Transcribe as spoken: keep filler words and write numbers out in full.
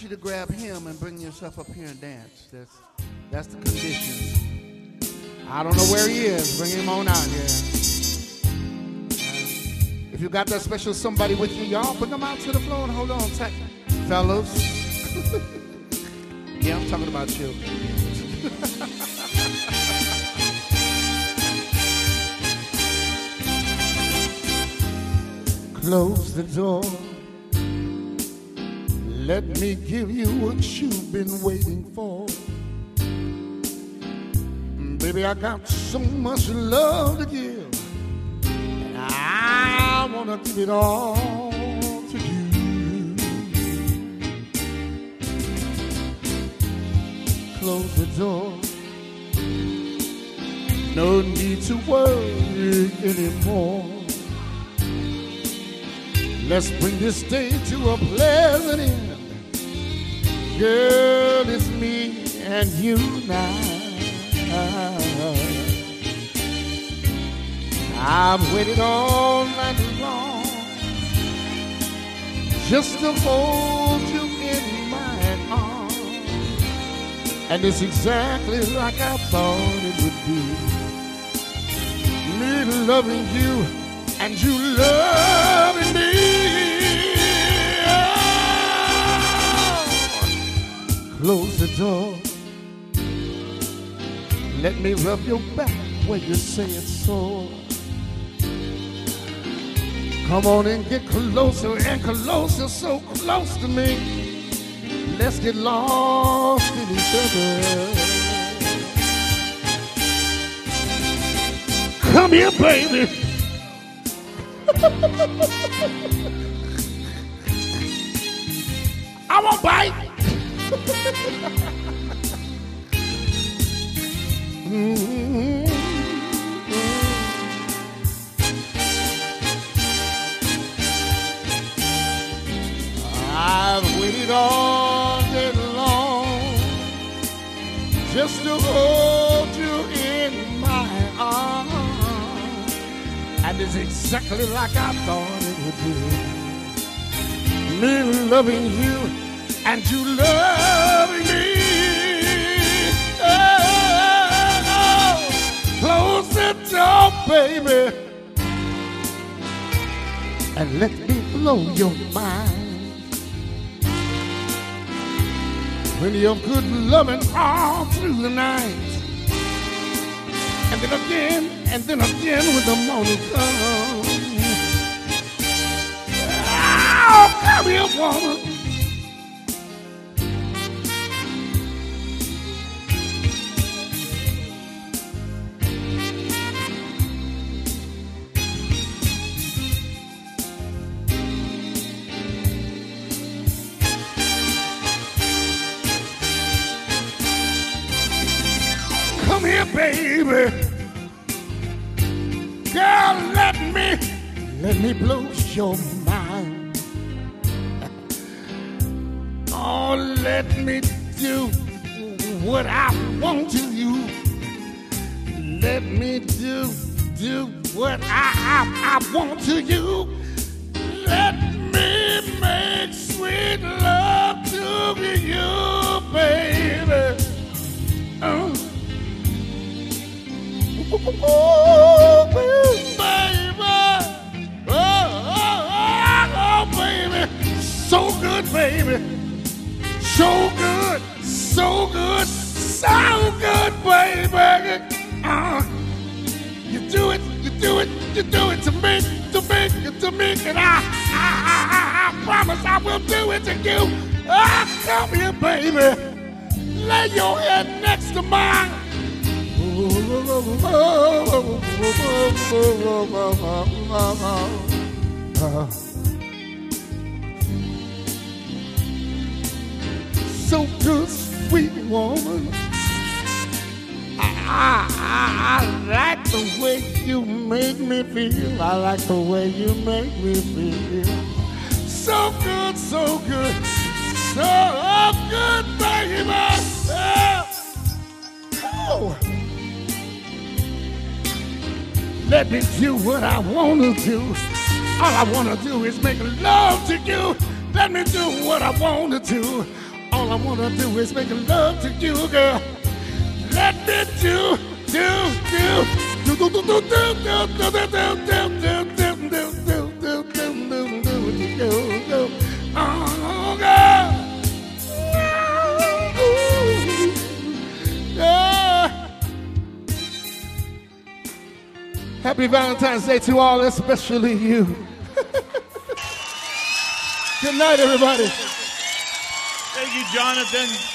you to grab him and bring yourself up here and dance. That's, that's the condition. I don't know where he is. Bring him on out here. If you got that special somebody with you, y'all bring them out to the floor and hold on tight. Fellas. Yeah, I'm talking about you. Close the door. Let me give you what you've been waiting for. Baby, I got so much love to give, and I want to give it all to you. Close the door. No need to worry anymore. Let's bring this day to a pleasant end. Girl, it's me and you now. I've waited all night long just to hold you in my arms, and it's exactly like I thought it would be. Me loving you and you loving me. Oh. Close the door. Let me rub your back where you say it's sore. Come on and get closer and closer, so close to me. Let's get lost in each other. Come here, baby. I won't bite. Mm-hmm. I've waited all day long just to hold you in my arms, and it's exactly like I thought it would be. Me loving you and you loving me. Close the door, baby, and let me blow your mind. When you're good loving all through the night, and then again, and then again when the morning comes. Oh, come here, woman. Come here, baby. Girl, let me, let me blow your mind. Oh, let me do what I want to you. Let me do, do what I, I, I want to you. Let me make sweet love to you, baby. Uh. Oh, baby, oh, oh, oh, baby, so good, baby, so good, so good, so good, baby. Uh, you do it, you do it, you do it to me, to me, to me, and I, I, I, I promise I will do it to you. Oh, come here, baby, lay your head next to mine. So good, sweet woman. I, I, I like the way you make me feel. I like the way you make me feel. So good, so good, so good, baby. Oh. Let me do what I want to do. All I want to do is make love to you. Let me do what I want to do. I wanna do is make love to you, girl. Let me do, do, do, do, do, do, do, do, do, do, do, do, do, do, oh, girl. Yeah. Happy Valentine's Day to all, especially you. Good night, everybody. Thank you, Jonathan.